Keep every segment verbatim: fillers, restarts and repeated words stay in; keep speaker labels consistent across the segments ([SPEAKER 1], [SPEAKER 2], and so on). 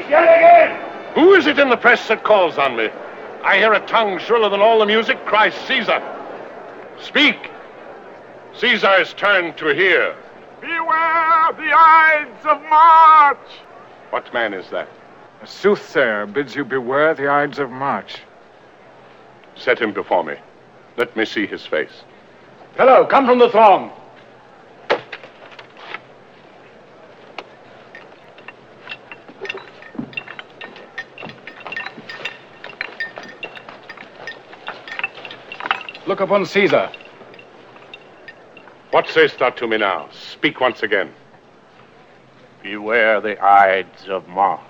[SPEAKER 1] Yet again!
[SPEAKER 2] Who is it in the press that calls on me? I hear a tongue shriller than all the music cry Caesar. Speak! Caesar is turned to hear.
[SPEAKER 3] Beware the Ides of March!
[SPEAKER 2] What man is that?
[SPEAKER 3] A soothsayer bids you beware the Ides of March.
[SPEAKER 2] Set him before me. Let me see his face.
[SPEAKER 1] Fellow, come from the throng. Look upon Caesar.
[SPEAKER 2] What sayest thou to me now? Speak once again.
[SPEAKER 4] Beware the Ides of March.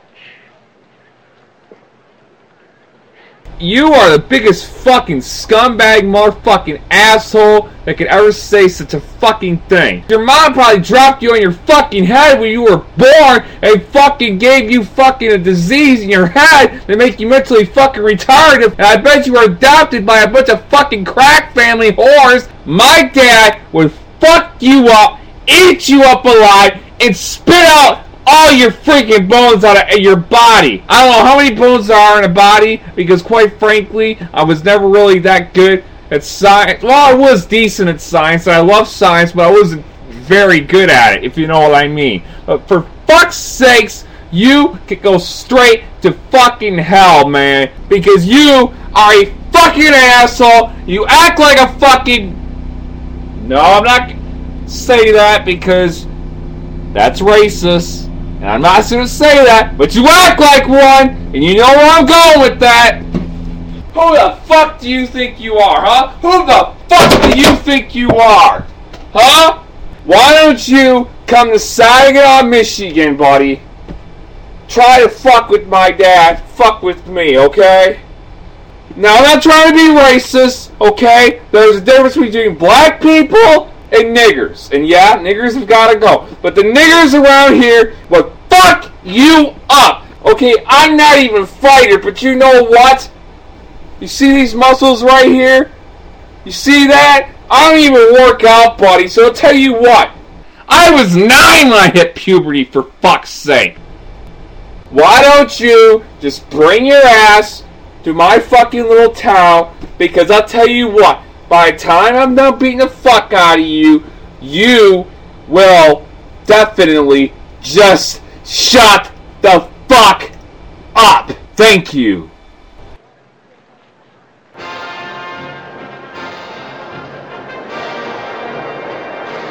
[SPEAKER 5] You are the biggest fucking scumbag motherfucking asshole that could ever say such a fucking thing. Your mom probably dropped you on your fucking head when you were born and fucking gave you fucking a disease in your head that makes you mentally fucking retarded, and I bet you were adopted by a bunch of fucking crack family whores. My dad would fuck you up, eat you up alive, and spit out all your freaking bones out of your body. I don't know how many bones there are in a body, because quite frankly, I was never really that good at science. Well, I was decent at science, and I love science, but I wasn't very good at it, if you know what I mean. But for fuck's sakes, you could go straight to fucking hell, man, because you are a fucking asshole. You act like a fucking... No, I'm not gonna say that, because that's racist. And I'm not going to say that, but you act like one, and you know where I'm going with that. Who the fuck do you think you are, huh? Who the fuck do you think you are? Huh? Why don't you come to Saginaw, Michigan, buddy? Try to fuck with my dad. Fuck with me, okay? Now, I'm not trying to be racist, okay? There's a difference between black people and niggers. And yeah, niggers have got to go. But the niggers around here will fuck you up. Okay, I'm not even a fighter, but you know what? You see these muscles right here? You see that? I don't even work out, buddy, so I'll tell you what. I was nine when I hit puberty, for fuck's sake. Why don't you just bring your ass to my fucking little town, because I'll tell you what. By the time I'm done beating the fuck out of you, you will definitely just shut the fuck up. Thank you.